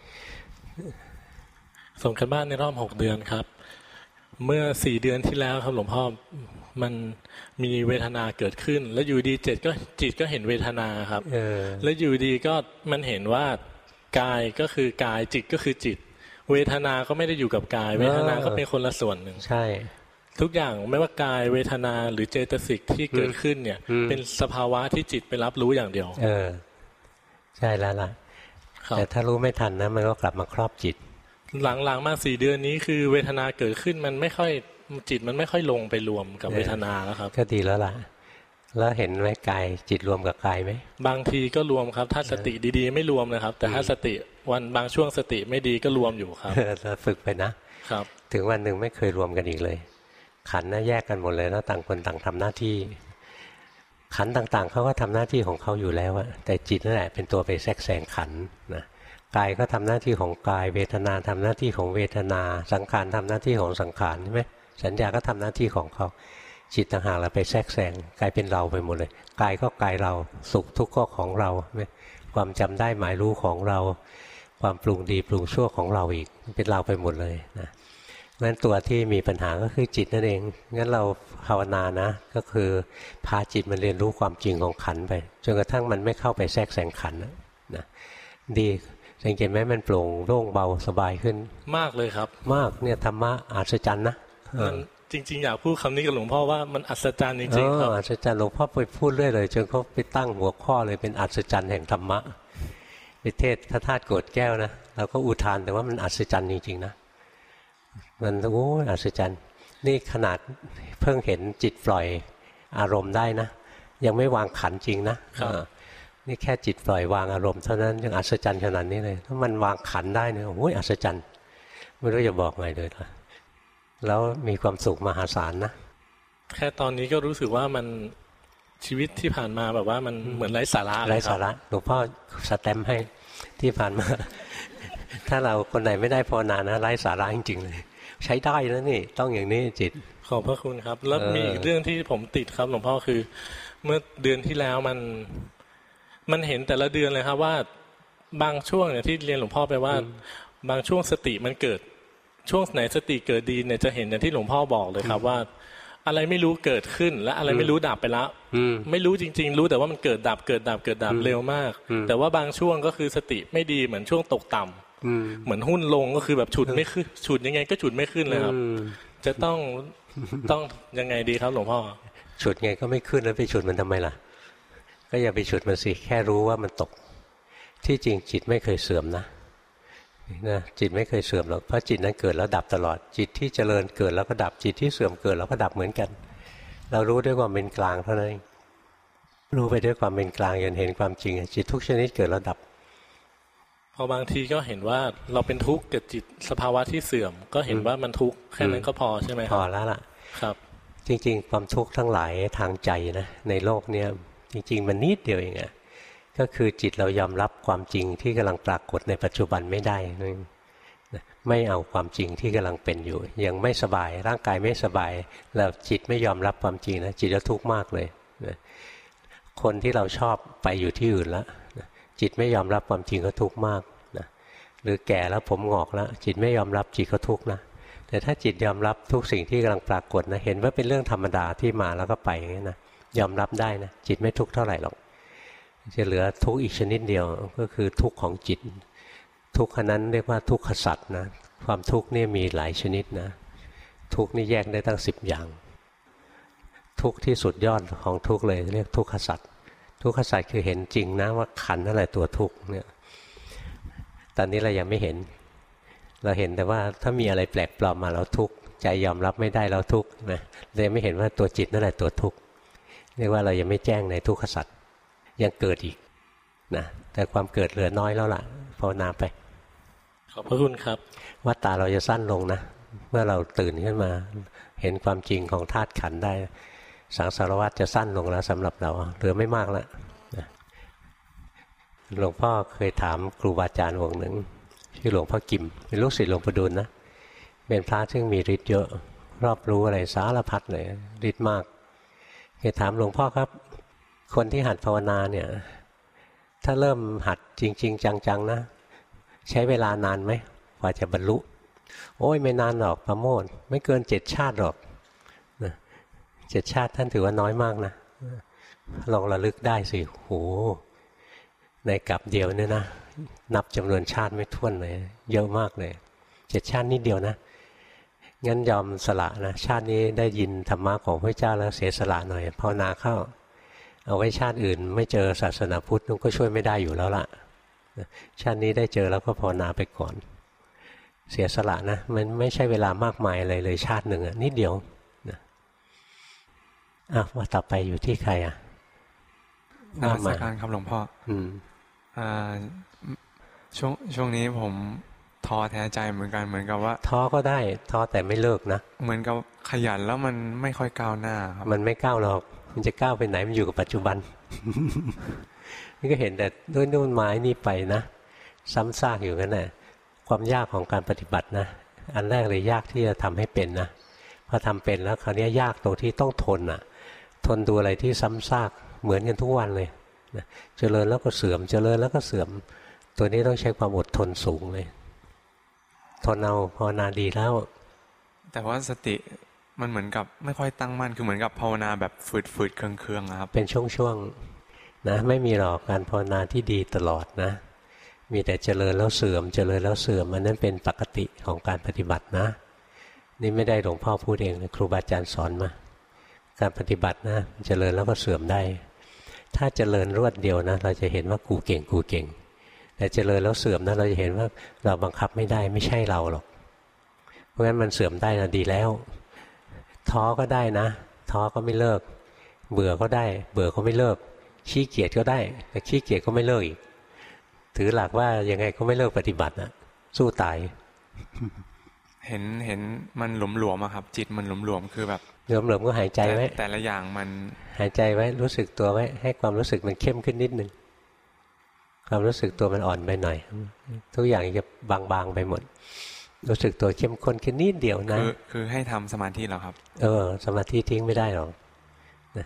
ส่งกันบ้านในรอบ6 เดือนครับเมื่อ4 เดือนที่แล้วครับหลวงพ่อมันมีเวทนาเกิดขึ้นแล้วอยู่ดีจิตก็เห็นเวทนาครับแล้วอยู่ดีก็มันเห็นว่ากายก็คือกายจิตก็คือจิตเวทนาก็ไม่ได้อยู่กับกายเวทนาก็เป็นคนละส่วนหนึ่งใช่ทุกอย่างไม่ว่ากายเวทนาหรือเจตสิกที่เกิดขึ้นเนี่ยเป็นสภาวะที่จิตไปรับรู้อย่างเดียวใช่แล้วล่ะแต่ถ้ารู้ไม่ทันนะมันก็กลับมาครอบจิตหลังๆมา4 เดือนนี้คือเวทนาเกิดขึ้นมันไม่ค่อยจิตมันไม่ค่อยลงไปรวมกับเวทนาแล้วครับก็ดีแล้วล่ะแล้วเห็นไหมกายจิตรวมกับกายไหมบางทีก็รวมครับถ้าสติดีๆไม่รวมนะครับแต่ถ้าสติวันบางช่วงสติไม่ดีก็รวมอยู่ครับแล้วฝึกไปนะครับถึงวันหนึ่งไม่เคยรวมกันอีกเลยขันธ์น่ะแยกกันหมดเลยแล้วต่างคนต่างทำหน้าที่ขันธ์ต่างๆเขาก็ทำหน้าที่ของเขาอยู่แล้วแต่จิตนั่นแหละเป็นตัวไปแทรกแซงขันธ์นะกายก็ทำหน้าที่ของกายเวทนาทำหน้าที่ของเวทนาสังขารทำหน้าที่ของสังขารใช่ไหมสัญญาก็ทำหน้าที่ของเขาจิตต่างหากเราไปแทรกแซงกลายเป็นเราไปหมดเลยกายก็กายเราสุขทุกข์ก็ของเราความจำได้หมายรู้ของเราความปรุงดีปรุงชั่วของเราอีกเป็นเราไปหมดเลยนะงั้นตัวที่มีปัญหาก็คือจิตนั่นเองงั้นเราภาวนานะก็คือพาจิตมันเรียนรู้ความจริงของขันไปจนกระทั่งมันไม่เข้าไปแทรกแซงขันนะดีสังเกตไหมมันโปร่งโล่งเบาสบายขึ้นมากเลยครับมากเนี่ยธรรมะอัศจรรย์นะจริงๆอยากพูดคำนี้กับหลวงพ่อว่ามันอัศจรรย์จริงๆครับอัศจรรย์หลวงพ่อไปพูดเรื่อยเลยจนเขาไปตั้งหัวข้อเลยเป็นอัศจรรย์แห่งธรรมะไปเทศพระธาตุโกรธแก้วนะเราก็อุทานแต่ว่ามันอัศจรรย์จริงๆนะมันโอ้อัศจรรย์นี่ขนาดเพิ่งเห็นจิตปล่อยอารมณ์ได้นะยังไม่วางขันจริงนะนี่แค่จิตปล่อยวางอารมณ์เท่านั้นยังอัศจรรย์ขนาดนี้เลยถ้ามันวางขันได้เนี่ยโอ้ยอัศจรรย์ไม่รู้จะบอกไงเลยนะแล้วมีความสุขมหาศาลนะแค่ตอนนี้ก็รู้สึกว่ามันชีวิตที่ผ่านมาแบบว่ามันเหมือนไร้สาระไร้สาระหลวงพ่อสแตมป์ให้ที่ผ่านมาถ้าเราคนไหนไม่ได้ภาวนานะไร้สาระจริงๆเลยใช้ได้แล้วนี่ต้องอย่างนี้จิตขอบพระคุณครับแล้วมีอีกเรื่องที่ผมติดครับหลวงพ่อคือเมื่อเดือนที่แล้วมันเห็นแต่ละเดือนเลยครับว่าบางช่วงเนี่ยที่เรียนหลวงพ่อไปว่าบางช่วงสติมันเกิดช่วงไหนสติเกิดดีเนี่ยจะเห็นอย่างที่หลวงพ่อบอกเลยครับว่าอะไรไม่รู้เกิดขึ้นและอะไรไม่รู้ดับไปแล้วไม่รู้จริงๆรู้แต่ว่ามันเกิดดับเร็วมากแต่ว่าบางช่วงก็คือสติไม่ดีเหมือนช่วงตกต่ำเหมือนหุ้นลงก็คือแบบฉุดไม่ขึ้นฉุดยังไงก็ฉุดไม่ขึ้นเลยครับจะต้องยังไงดีครับหลวงพ่อฉุดไงก็ไม่ขึ้นแล้วไปฉุดมันทำไมล่ะก็อย่าไปฉุดมันสิแค่รู้ว่ามันตกที่จริงจิตไม่เคยเสื่อมนะนะจิตไม่เคยเสื่อมหรอกเพราะจิตนั้นเกิดแล้วดับตลอดจิตที่เจริญเกิดแล้วก็ดับจิตที่เสื่อมเกิดแล้วก็ดับเหมือนกันเรารู้ด้วยความเป็นกลางเท่านั้นรู้ไปด้วยความเป็นกลางจนเห็นความจริงจิตทุกชนิดเกิดแล้วดับพอบางทีก็เห็นว่าเราเป็นทุกข์กับจิตสภาวะที่เสื่อมก็เห็นว่ามันทุกข์แค่นั้นก็พอใช่ไหมครับพอแล้วล่ะครับจริงๆความทุกข์ทั้งหลายทางใจนะในโลกเนี้ยจริงๆมันนิดเดียวเองอะก็คือจิตเรายอมรับความจริงที่กำลังปรากฏในปัจจุบันไม่ได้ไม่เอาความจริงที่กำลังเป็นอยู่ยังไม่สบายร่างกายไม่สบายแล้วจิตไม่ยอมรับความจริงนะจิตจะทุกข์มากเลยคนที่เราชอบไปอยู่ที่อื่นแล้วจิตไม่ยอมรับความจริงก็ทุกข์มากนะหรือแก่แล้วผมงอกแล้วจิตไม่ยอมรับจิตก็ทุกข์นะแต่ถ้าจิตยอมรับทุกสิ่งที่กำลังปรากฏนะเห็นว่าเป็นเรื่องธรรมดาที่มาแล้วก็ไปอย่างนี้นะยอมรับได้นะจิตไม่ทุกข์เท่าไหร่หรอกจะเหลือทุกข์อีกชนิดเดียวก็คือทุกข์ของจิตทุกข์นั้นเรียกว่าทุกขสัตว์นะความทุกข์นี่มีหลายชนิดนะทุกข์นี่แยกได้ตั้ง10อย่างทุกข์ที่สุดยอดของทุกข์เลยเรียกทุกขสัตว์ทุกขสัตว์คือเห็นจริงนะว่าขันธ์นั่นแหละตัวทุกข์เนี่ยตอนนี้เรายังไม่เห็นเราเห็นแต่ว่าถ้ามีอะไรแปลกปลอมมาเราทุกข์ใจยอมรับไม่ได้เราทุกข์นะเลยไม่เห็นว่าตัวจิตนั่นแหละตัวทุกข์เรียกว่าเรายังไม่แจ้งในทุกขสัตว์ยังเกิดอีกนะแต่ความเกิดเหลือน้อยแล้วล่ะภาวนาไปขอบพระคุณครับวัฏฏะเราจะสั้นลงนะเมื่อเราตื่นขึ้นมาเห็นความจริงของธาตุขันธ์ได้สังสารวัฏจะสั้นลงแล้วสำหรับเราเหลือไม่มากแล้วนะหลวงพ่อเคยถามครูบาอาจารย์องค์หนึ่งชื่อหลวงพ่อกิมเป็นลูกศิษย์หลวงปู่ดูลนะเป็นพระซึ่งมีฤทธิ์เยอะรอบรู้อะไรสารพัดเลยฤทธิ์มากเคยถามหลวงพ่อครับคนที่หัดภาวนาเนี่ยถ้าเริ่มหัดจริงๆจังๆนะใช้เวลานานไหมกว่าจะบรรลุโอ้ยไม่นานหรอกประโมทไม่เกิน7 ชาติหรอกนะ7 ชาติท่านถือว่าน้อยมากนะลองระลึกได้สิโหในกลับเดียวเนี่ยนะนับจำนวนชาติไม่ถ้วนเลยเยอะมากเลย7 ชาตินิดเดียวนะงั้นยอมสละนะชาตินี้ได้ยินธรรมะของพระเจ้าแล้วเสียสละหน่อยภาวนาเข้าเอาไว้ชาติอื่นไม่เจอศาสนาพุทธก็ช่วยไม่ได้อยู่แล้วล่ะชาตินี้ได้เจอแล้วก็ภาวนาไปก่อนเสียสละนะมันไม่ใช่เวลามากมายอะไรเลยชาติหนึ่งนิดเดียวนะว่าต่อไปอยู่ที่ใครนมัสการครับหลวงพ่อช่วงนี้ผมท้อแท้ใจเหมือนกันเหมือนกับว่าท้อก็ได้ท้อแต่ไม่เลิกนะเหมือนกับขยันแล้วมันไม่ค่อยก้าวหน้าครับมันไม่ก้าวหรอกมันจะก้าวไปไหนมันอยู่กับปัจจุบัน นี่ก็เห็นแต่ด้วยนู่นไม้นี่ไปนะซ้ำซากอยู่นั่นแหละความยากของการปฏิบัตินะอันแรกเลยยากที่จะทำให้เป็นนะพอทำเป็นแล้วคราวนี้ยากตรงที่ต้องทนทนดูอะไรที่ซ้ำซากเหมือนกันทุกวันเลยนะเจริญแล้วก็เสื่อมเจริญแล้วก็เสื่อมตัวนี้ต้องใช้ความอดทนสูงเลยทนเอาภาวนาดีแล้วแต่ว่าสติมันเหมือนกับไม่ค่อยตั้งมั่นคือเหมือนกับภาวนาแบบฝืดๆเคืองๆครับเป็นช่วงๆนะไม่มีหรอกการภาวนาที่ดีตลอดนะมีแต่เจริญแล้วเสื่อมเจริญแล้วเสื่อมมันนั่นเป็นปกติของการปฏิบัตินะนี่ไม่ได้หลวงพ่อพูดเองครูบาอาจารย์สอนมาการปฏิบัตินะเจริญแล้วก็เสื่อมได้ถ้าเจริญรวดเดียวนะเราจะเห็นว่ากูเก่งกูเก่งแต่เจริญแล้วเสื่อมนะเราจะเห็นว่าเราบังคับไม่ได้ไม่ใช่เราหรอกเพราะฉะนั้นมันเสื่อมได้นะดีแล้วท้อก็ได้นะท้อก็ไม่เลิกเบื่อก็ได้เบื่อก็ไม่เลิกขี้เกียจก็ได้แต่ขี้เกียจก็ไม่เลิกอีกถือหลักว่ายังไงก็ไม่เลิกปฏิบัตินะสู้ตายเห็นมันหลวมๆครับจิตมันหลวมๆคือแบบหลวมๆก็หายใจไว้แต่ละอย่างมันหายใจไว้รู้สึกตัวไว้ให้ความรู้สึกมันเข้มขึ้นนิดนึงความรู้สึกตัวมันอ่อนไปหน่อยทุกอย่างจะบางๆไปหมดรู้สึกตัวเข้มข้นแค่นิดเดียวนะคือให้ทำสมาธิเหรอครับสมาธิทิ้งไม่ได้หรอกนะ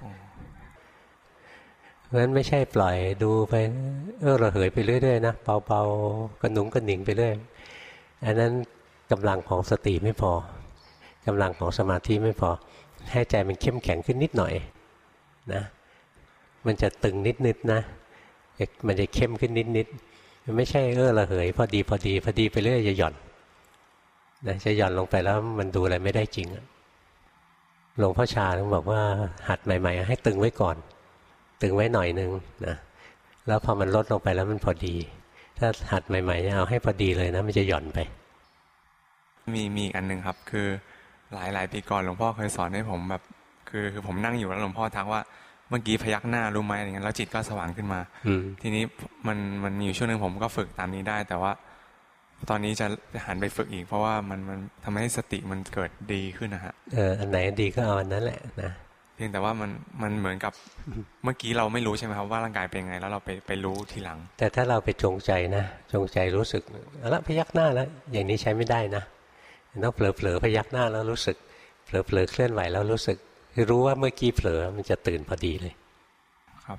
เพราะฉะนั้นไม่ใช่ปล่อยดูไประเหยไปเรื่อยๆนะเบาๆกระหนุงกระหนิงไปเรื่อยอันนั้นกำลังของสติไม่พอกำลังของสมาธิไม่พอให้ใจมันเข้มแข็งขึ้นนิดหน่อยนะมันจะตึงนิดๆนะมันจะเข้มขึ้นนิดๆมันไม่ใช่ระเหยพอดีไปเรื่อยจะหย่อนนะจะหย่อนลงไปแล้วมันดูอะไรไม่ได้จริงหลวงพ่อชาต้องบอกว่าหัดใหม่ๆให้ตึงไว้ก่อนตึงไว้หน่อยนึงนะแล้วพอมันลดลงไปแล้วมันพอดีถ้าหัดใหม่ๆเนี่ยเอาให้พอดีเลยนะมันจะหย่อนไปมีอีกอันหนึ่งครับคือหลายปีก่อนหลวงพ่อเคยสอนให้ผมแบบคือผมนั่งอยู่แล้วหลวงพ่อทักว่าเมื่อกี้พยักหน้ารู้ไหมอะไรเงี้ยแล้วจิตก็สว่างขึ้นมาทีนี้มันมีอยู่ช่วงนึงผมก็ฝึกตามนี้ได้แต่ว่าตอนนี้จะหันไปฝึกอีกเพราะว่ามันทำให้สติมันเกิดดีขึ้นนะฮะอันไหนดีก็เอาอันนั้นแหละนะเพียงแต่ว่ามันเหมือนกับเมื่อกี้เราไม่รู้ใช่ไหมครับว่าร่างกายเป็นไงแล้วเราไปรู้ทีหลังแต่ถ้าเราไปจงใจนะจงใจรู้สึกแล้วพยักหน้าแล้วอย่างนี้ใช้ไม่ได้นะต้องเผลอพยักหน้าแล้วรู้สึกเผลอเคลื่อนไหวแล้วรู้สึกรู้ว่าเมื่อกี้เผลอมันจะตื่นพอดีเลยครับ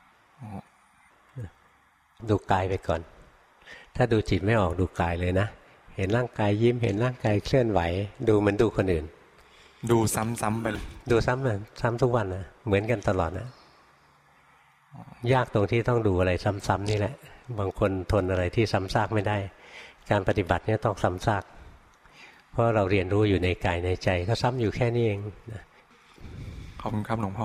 ดูกายไปก่อนถ้าดูจิตไม่ออกดูกายเลยนะเห็นร่างกายยิ้มเห็นร่างกายเคลื่อนไหวดูมันดูคนอื่นดูซ้ำๆไปดูซ้ำทุกวันนะเหมือนกันตลอดนะยากตรงที่ต้องดูอะไรซ้ำๆนี่แหละบางคนทนอะไรที่ซ้ำซากไม่ได้การปฏิบัติเนี่ยต้องซ้ำซากเพราะเราเรียนรู้อยู่ในกายในใจก็ซ้ำอยู่แค่นี้เองขอบคุณครับหลวงพ่อ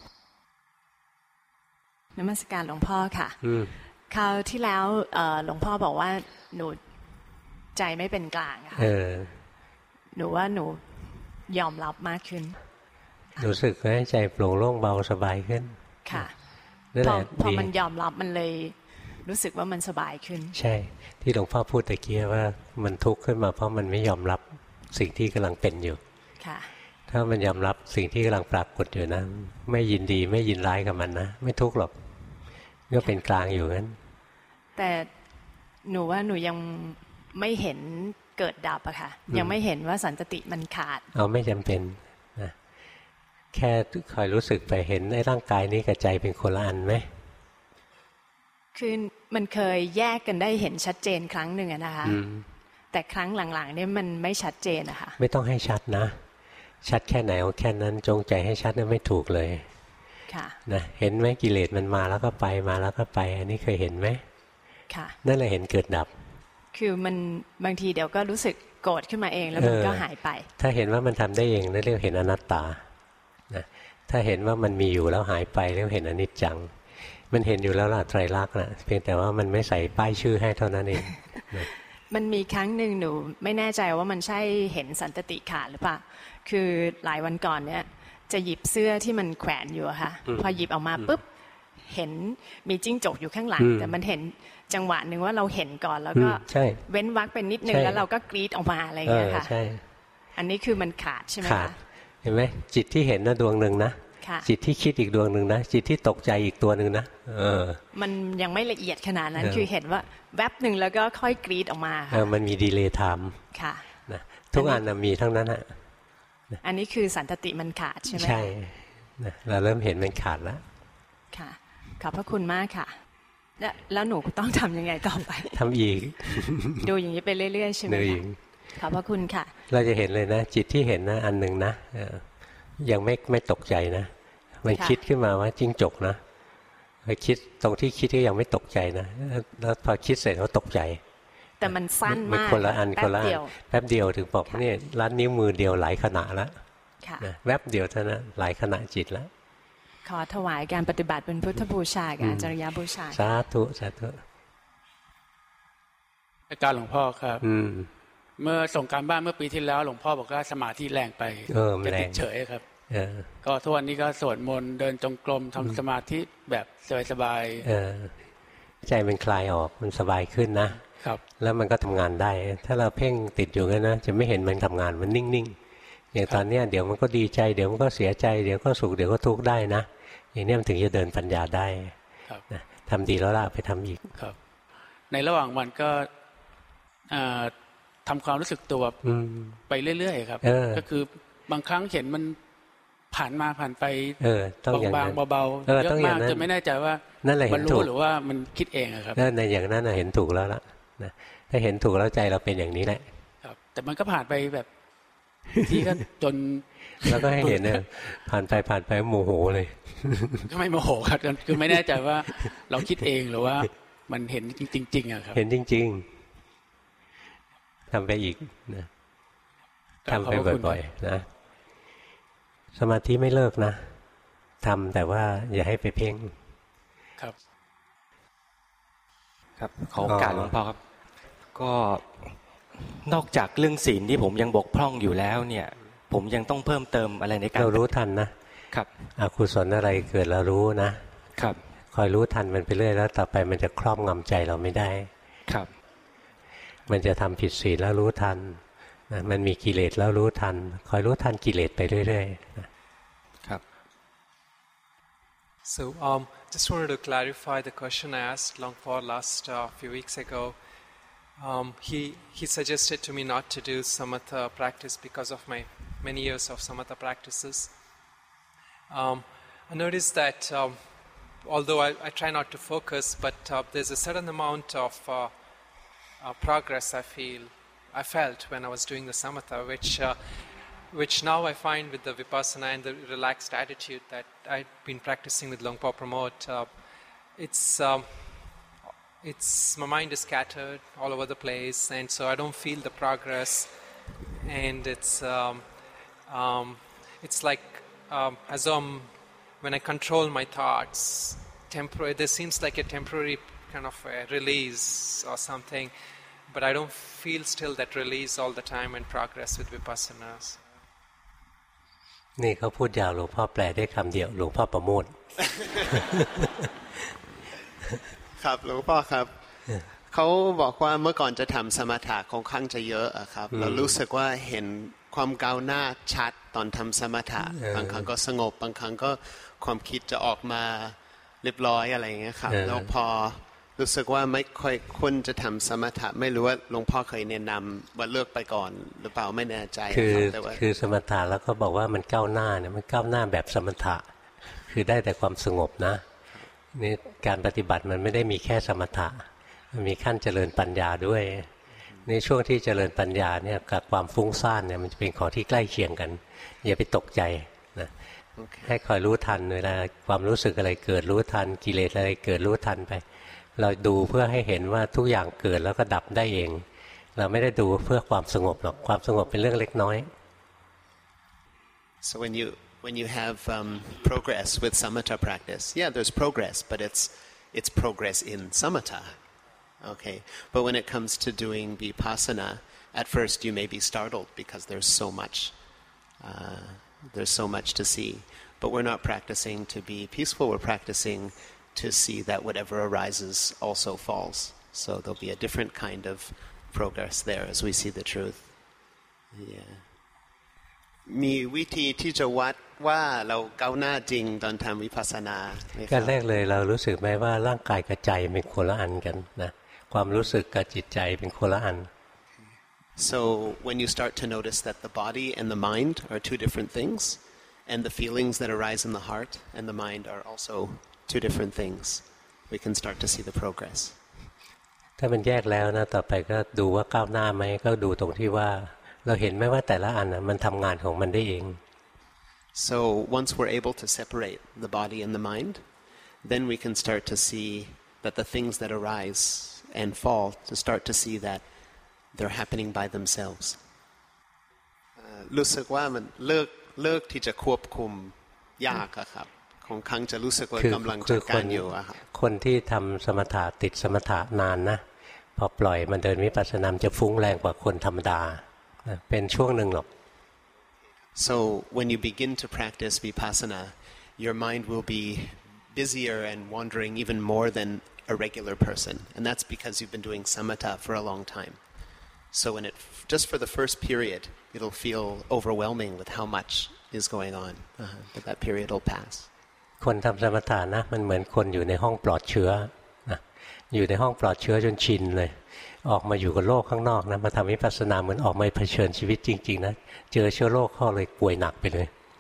นมัสการหลวงพ่อค่ะคราวที่แล้วหลวงพ่อบอกว่าหนูใจไม่เป็นกลางค่ะหนูว่าหนูยอมรับมากขึ้นรู้สึกว่าใจโปร่งโล่งเบาสบายขึ้นค่ะพอมันยอมรับมันเลยรู้สึกว่ามันสบายขึ้นใช่ที่หลวงพ่อพูดตะกี้ว่ามันทุกข์ขึ้นมาเพราะมันไม่ยอมรับสิ่งที่กำลังเป็นอยู่ค่ะถ้ามันยอมรับสิ่งที่กำลังปรากฏอยู่นะไม่ยินดีไม่ยินร้ายกับมันนะไม่ทุกข์หรอกก็เป็นกลางอยู่งั้นแต่หนูว่าหนูยังไม่เห็นเกิดดับอะค่ะยังไม่เห็นว่าสันติมันขาดเอาไม่จำเป็นนะแค่คอยรู้สึกไปเห็นในร่างกายนี้กับใจเป็นคนละอันไหมคือมันเคยแยกกันได้เห็นชัดเจนครั้งหนึ่งนะคะแต่ครั้งหลังๆเนี่ยมันไม่ชัดเจนนะคะไม่ต้องให้ชัดนะชัดแค่ไหนเอาแค่นั้นจงใจให้ชัดนั้นไม่ถูกเลยค่ะนะเห็นไหมกิเลสมันมาแล้วก็ไปมาแล้วก็ไปอันนี้เคยเห็นไหมค่ะนั่นแหละเห็นเกิดดับคือมันบางทีเดี๋ยวก็รู้สึกโกรธขึ้นมาเองแล้วมันก็หายไปถ้าเห็นว่ามันทำได้เองนั่นเรียกเห็นอนัตตานะถ้าเห็นว่ามันมีอยู่แล้วหายไปเรียกเห็นอนิจจังมันเห็นอยู่แล้วล่ะไตรลักษณ์นะเพียงแต่ว่ามันไม่ใส่ป้ายชื่อให้เท่านั้นเองมันมีครั้งหนึ่งหนูไม่แน่ใจว่ามันใช่เห็นสันติขาดหรือเปล่าคือหลายวันก่อนเนี่ยจะหยิบเสื้อที่มันแขวนอยู่ค่ะพอหยิบออกมาปุ๊บเห็นมีจิ้งจกอยู่ข้างหลังแต่มันเห็นจังหวะหนึ่งว่าเราเห็นก่อนแล้วก็เว้นวรรคเป็นนิดนึงแล้วเราก็กรี๊ดออกมาอะไรอย่างเงี้ยค่ะอันนี้คือมันขาดใช่ไหมคะเห็นไหมจิตที่เห็นนะดวงหนึ่งนะจิตที่คิดอีกดวงหนึ่งนะจิตที่ตกใจอีกตัวหนึ่งนะมันยังไม่ละเอียดขนาดนั้นคือเห็นว่าแวบหนึ่งแล้วก็ค่อยกรี๊ดออกมาค่ะมันมีดีเลย์ไทม์ค่ะนะทุกอันมีทั้งนั้นฮะอันนี้คือสันติมันขาดใช่ไหมใช่เราเริ่มเห็นมันขาดแล้วค่ะขอบพระคุณมากค่ะแล้วหนูต้องทำยังไงต่อไปทำอีกดูอย่างนี้ไปเรื่อยๆใช่ไหมขอบพระคุณค่ะเราจะเห็นเลยนะจิตที่เห็นนะอันหนึ่งนะยังไม่ตกใจนะมันคิดขึ้นมาว่าจิ้งจกนะไปคิดตรงที่คิดก็ยังไม่ตกใจนะแล้วพอคิดเสร็จก็ตกใจแต่มันสั้นมากคนละอันคนละอันแป๊บเดียวถึงบอกนี่ลัดนิ้วมือเดียวหลายขณะแล้วแวบเดียวเท่านั้นหลายขณะจิตแล้วขอถวายการปฏิบัติเป็นพุทธบูชากับอาจารยบูชาสาธุสาธุอาจารย์หลวงพ่อครับเมื่อส่งการบ้านเมื่อปีที่แล้วหลวงพ่อบอกว่าสมาธิแรงไปจะติดเฉยครับก็ทุกวันนี้ก็สวดมนต์เดินจงกรมทำสมาธิแบบสบายๆใจมันคลายออกมันสบายขึ้นนะครับแล้วมันก็ทำงานได้ถ้าเราเพ่งติดอยู่งั้นนะจะไม่เห็นมันทำงานมันนิ่งๆอย่างตอนนี้เดี๋ยวมันก็ดีใจเดี๋ยวมันก็เสียใจเดี๋ยวก็สุขเดี๋ยวก็ทุกข์ได้นะอย่างนี้มันถึงจะเดินปัญญาได้นะทำดีแล้วล่ะไปทำอีกครับในระหว่างวันก็ทำความรู้สึกตัวไปเรื่อยๆครับก็คือบางครั้งเห็นมันผ่านมาผ่านไปบางๆเบาๆเยอะมากจะไม่แน่ใจว่ามันรู้หรือว่ามันคิดเองครับนั่นในอย่างนั้นเห็นถูกแล้วล่ะนะถ้าเห็นถูกแล้วใจเราเป็นอย่างนี้แหละครับแต่มันก็ผ่านไปแบบที่ก็จนแล้วก็ให้เห็นเนี่ยผ่านไปโมโหเลยก็ไม่โมโหครับคือไม่แน่ใจว่าเราคิดเองหรือว่ามันเห็นจริงๆครับเห็นจริงๆทำไปอีกนะทำไปบ่อยๆนะสมาธิไม่เลิกนะทำแต่ว่าอย่าให้ไปเพ่งครับครับขอโอกาสหลวงพ่อครับก็นอกจากเรื่องศีลที่ผมยังบกพร่องอยู่แล้วเนี่ยผมยังต้องเพิ่มเติมอะไรในการเรารู้ทันนะครับอกุศลอะไรเกิดเรารู้นะครับคอยรู้ทันมันไปเรื่อยแล้วต่อไปมันจะครอบงำใจเราไม่ได้ครับมันจะทำผิดศีลแล้วรู้ทันนะมันมีกิเลสแล้วรู้ทันคอยรู้ทันกิเลสไปเรื่อยๆนะครับ So just wanted to clarify the question I asked Longpo last few weeks ago. He suggested to me not to do samatha practice because of my many years of samatha practices. I noticed that although I try not to focus, but there's a certain amount of progress I felt when I was doing the samatha, which now I find with the vipassana and the relaxed attitude that I've been practicing with Longpo Pramod. It's my mind is scattered all over the place, and so I don't feel the progress. And it's like as when I control my thoughts, there seems like a temporary kind of a release or something, but I don't feel still that release all the time and progress with vipassanas. นี่เขาพูดยาวหลวงพ่อแปลได้คำเดียวหลวงพ่อประโมทครับหลวงพ่อครับเขาบอกว่าเมื่อก่อนจะทำสมถะค่อนข้างจะเยอะครับเรารู้สึกว่าเห็นความก้าวหน้าชัดตอนทำสมถะบางครั้งก็สงบบางครั้งก็ความคิดจะออกมาเรียบร้อยอะไรอย่างเงี้ยครับแล้วพอรู้สึกว่าไม่ค่อยควรจะทำสมถะไม่รู้ว่าหลวงพ่อเคยแนะนำว่าเลิกไปก่อนหรือเปล่าไม่แน่ใจคือสมถะแล้วก็บอกว่ามันก้าวหน้าเนี่ยมันก้าวหน้าแบบสมถะคือได้แต่ความสงบนะนี่การปฏิบัติมันไม่ได้มีแค่สมถะมันมีขั้นเจริญปัญญาด้วยในช่วงที่เจริญปัญญาเนี่ยกับความฟุ้งซ่านเนี่ยมันจะเป็นของที่ใกล้เคียงกันอย่าไปตกใจนะให้คอยรู้ทันเวลาความรู้สึกอะไรเกิดรู้ทันกิเลสอะไรเกิดรู้ทันไปเราดูเพื่อให้เห็นว่าทุกอย่างเกิดแล้วก็ดับได้เองเราไม่ได้ดูเพื่อความสงบหรอกความสงบเป็นเรื่องเล็กน้อย So when you have progress with samatha practice, yeah, there's progress, but it's progress in samatha, okay. But when it comes to doing vipassana, at first you may be startled because there's so much to see. But we're not practicing to be peaceful. We're practicing to see that whatever arises also falls. So there'll be a different kind of progress there as we see the truth. Yeah. มีวิธีที่จะวัดว่าเราก้าวหน้าจริงตอนทำวิปัสสนาการแรกเลยเรารู้สึกไหมว่าร่างกายกับใจเป็นคนละอันกันนะความรู้สึกกับจิตใจเป็นคนละอัน So when you start to notice that the body and the mind are two different things, and the feelings that arise in the heart and the mind are also two different things, we can start to see the progress. ถ้ามันแยกแล้วนะต่อไปก็ดูว่าก้าวหน้าไหมก็ดูตรงที่ว่าเราเห็นไหมว่าแต่ละอันนะมันทำงานของมันได้เอง So once we're able to separate the body and the mind, then we can start to see that the things that arise and fall, to start to see that they're happening by themselves. รู้สึกว่ามันเลิกที่จะควบคุมยากครับของครั้งจะรู้สึกว่ากำลังจัดการอยู่อะครับคนที่ทำสมถะติดสมถะนานนะพอปล่อยมันเดินวิปัสสนาจะฟุ้งแรงกว่าคนธรรมดาเป็นช่วงหนึ่งหรอก So when you begin to practice vipassana, your mind will be busier and wandering even more than a regular person, and that's because you've been doing samatha for a long time. So when just for the first period, it'll feel overwhelming with how much is going on, but that period will pass. คนทำสมถะนะมันเหมือนคนอยู่ในห้องปลอดเชื้อนะอยู่ในห้องปลอดเชื้อจนชินเลยออกมาอยู่กับโลกข้างนอกนะมาทำวิปัสสนาเหมือนออกมาเผชิญชีวิตจริงๆนะเจอเชื้อโรคเข้าเลยป่วยหนักไปเลย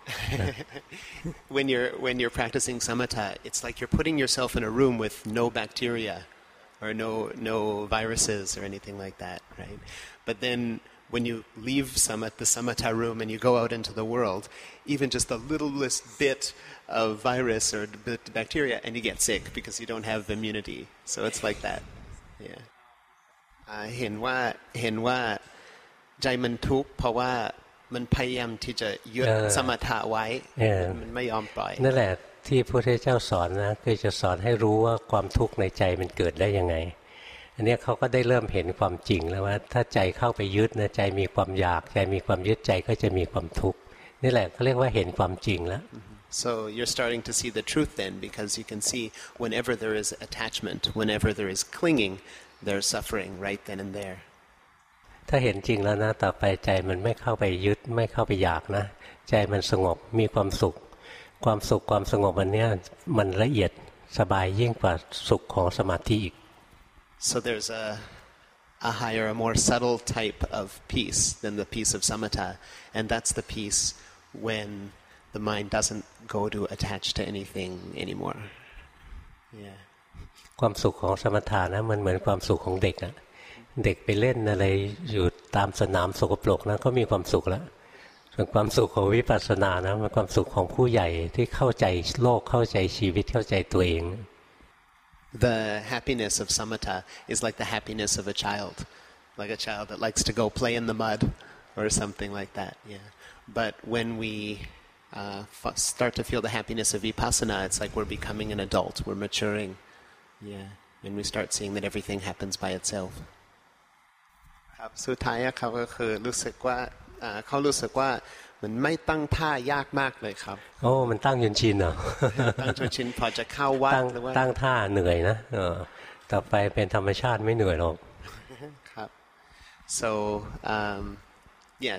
When you're practicing samatha, it's like you're putting yourself in a room with no bacteria or no viruses or anything like that, right? But then when you leave the samatha room and you go out into the world, even just the littlest bit of virus or bacteria, and you get sick because you don't have immunity. So it's like that. Yeah. เห็นว่าใจมันทุกข์เพราะว่ามันพยายามที่จะยึดสมถะไว้มันไม่ยอมปล่อยนั่นแหละที่พระพุทธเจ้าสอนนะคือจะสอนให้รู้ว่าความทุกข์ในใจมันเกิดได้ยังไงอันนี้เขาก็ได้เริ่มเห็นความจริงแล้วว่าถ้าใจเข้าไปยึดนะใจมีความอยากใจมีความยึดใจก็จะมีความทุกข์นี่แหละเขาเรียกว่าเห็นความจริงแล้ว So you're starting to see the truth then, because you can see whenever there is attachment, whenever there is clinging, there's suffering right then and there. ถ้าเห็นจริงแล้วนะต่อไปใจมันไม่เข้าไปยึดไม่เข้าไปอยากนะใจมันสงบมีความสุขความสุขความสงบอันเนี้ยมันละเอียดสบายยิ่งกว่าสุขของสมาธิอีก So there's a higher, a more subtle type of peace than the peace of samatha, and that's the peace when the mind doesn't go to attach to anything anymore. Yeah. ความสุขของสมถะนะมันเหมือนความสุขของเด็กอะเด็กไปเล่นอะไรอยู่ตามสนามสกปรกนะก็มีความสุขแล้วส่วนความสุขของวิปัสสนานะมันความสุขของผู้ใหญ่ที่เข้าใจโลกเข้าใจชีวิตเข้าใจตัวเอง The happiness of samatha is like the happiness of a child that likes to go play in the mud or something like that. Yeah. But when we start to feel the happiness of vipassana, it's like we're becoming an adult, we're maturing. Yeah. And we start seeing that everything happens by itself. ครับสุดท้ายครับก็คือรู้สึกว่าเขารู้สึกว่ามันไม่ตั้งท่ายากมากเลยครับโอ้มันตั้งจนชินเหรอตั้งจนชินพอจะเข้าวัดหรือว่าตั้งท่าเหนื่อยนะต่อไปเป็นธรรมชาติไม่เหนื่อยหรอกครับ so yeah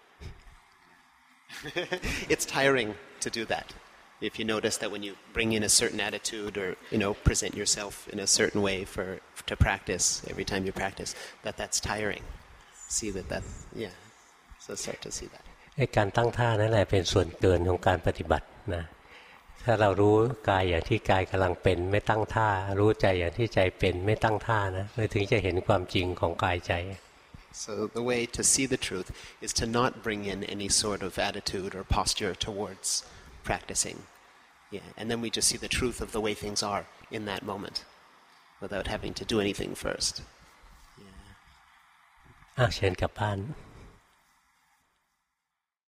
it's tiring to do that if you notice that when you bring in a certain attitude or present yourself in a certain way to practice every time you practice that's tiring see that yeah so start to see that ไอ้การตั้งท่านั่นแหละเป็นส่วนเกินของการปฏิบัตินะถ้าเรารู้กายอย่างที่กายกำลังเป็นไม่ตั้งท่ารู้ใจอย่างที่ใจเป็นไม่ตั้งท่านะเราถึงจะเห็นความจริงของกายใจ So the way to see the truth is to not bring in any sort of attitude or posture towards practicing. Yeah, and then we just see the truth of the way things are in that moment without having to do anything first. Yeah. เชิญกลับบ้าน